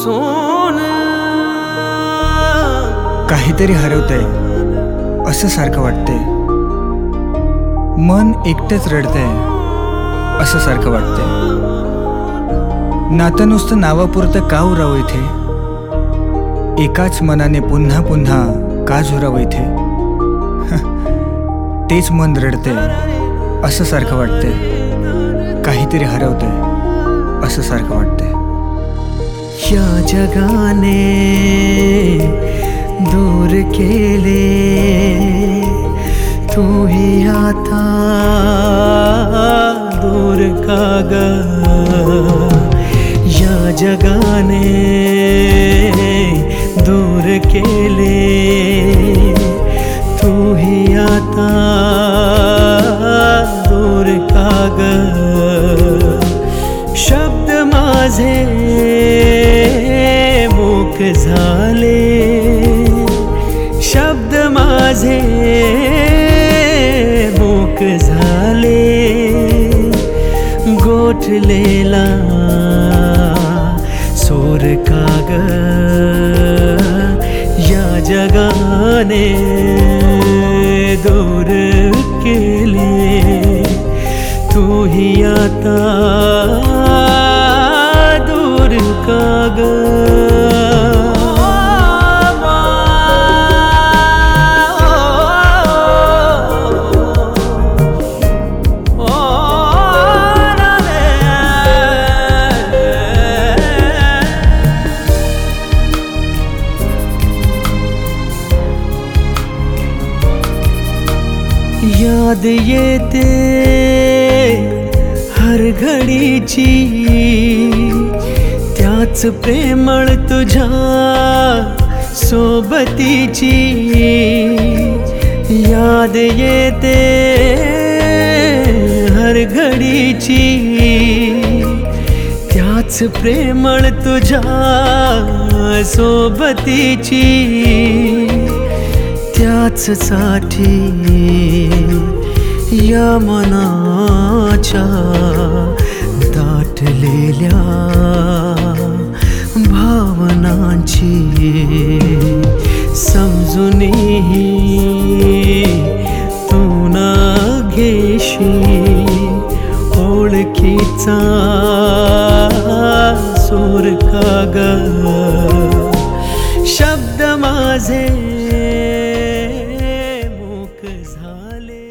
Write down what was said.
पासून काहीतरी हरवतंय असं सारखं वाटतंय. मन एकटंच रडतंय असं सारखं वाटतंय. नातं नुसतं नावापुरतं का उरावं इथे? एकाच मनाने पुन्हा पुन्हा का झुरावं इथे? तेच मन रडतंय असं सारखं वाटतंय. काहीतरी हरवतंय असं सारखं वाटतंय. या जगाने दूर केले तूही आता दूर का ग? या जगाने दूर केले तूही आता दूर का ग? शब्द माझे मूक झाले, शब्द माझे मूक झाले. गोठलेला सोर का ग? या जगाने दूर केले तूही आता दूर का ग? याद येते हर घडीची त्याच प्रेमळ तुझ्या सोबतीची. याद येते हर घडीची त्याच प्रेमळ तुझ्या सोबतीची. त्याच साठी या मनाच्या दाटलेल्या भावनांची समजूनही तू ना घेशी ओळखीचा सूर का ग? शब्द माझे